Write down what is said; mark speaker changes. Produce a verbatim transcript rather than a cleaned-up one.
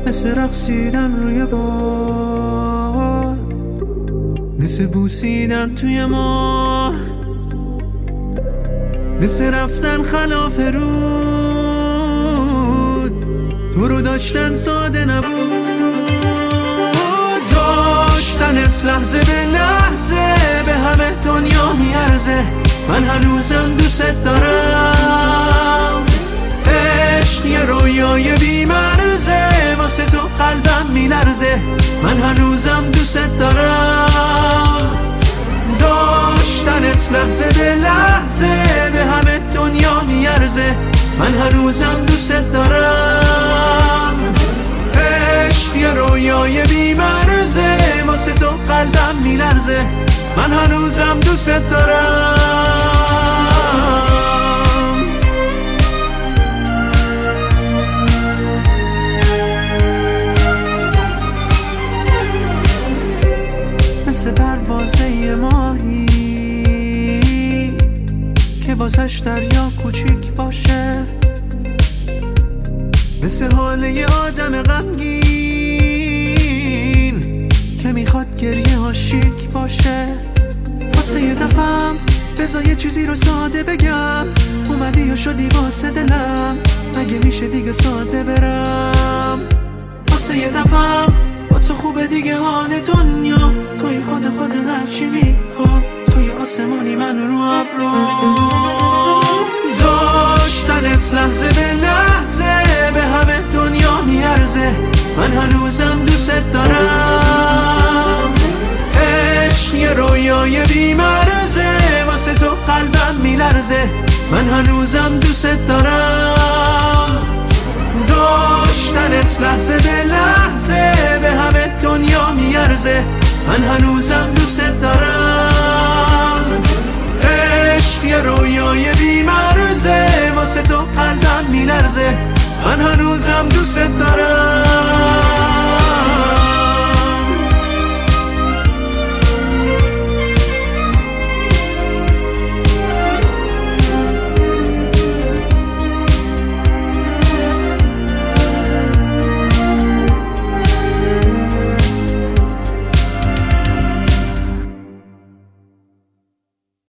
Speaker 1: مثل رقصیدن روی باد، مثل بوسیدن توی ما، مثل رفتن خلاف رود، تو رو داشتن ساده نبود. داشتنت لحظه به لحظه به همه دنیا میارزه. من هنوزم دوست دارم. عشق یه رویای بی‌مرزه، واسه تو قلبم میلرزه. من هنوزم دوست دارم. داشتنت لحظه به لحظه به همه دنیا میارزه. من هنوزم دوست دارم. عشق یه رویای بی‌مرزه، واسه تو قلبم میلرزه. من هنوزم دوست دارم. مثل پروازه ماهی که واسش دریا کوچیک باشه، مثل حال یه آدم غمگین که میخواد گریه ها شیک باشه. واسه یه دفعم بذار یه چیزی رو ساده بگم. اومدی و شدی واسه دلم، مگه میشه دیگه ساده برم؟ واسه یه دفعم با تو خوبه دیگه حال دنیا. توی خود خود هرچی میخوام، توی آسمونی من رو ابرو. داشتنت لحظه به لحظه به همه دنیا میارزه. من هنوزم دوست دارم. عشق یه رویای بی‌مرزه، واسه تو قلبم میلرزه. من هنوزم دوست دارم. داشتنت لحظه به لحظه به همه دنیا میارزه. من هنوزم دوست دارم. عشق یه رویای بی‌مرزه، واسه تو قلبم میلرزه. من هنوزم دوست دارم.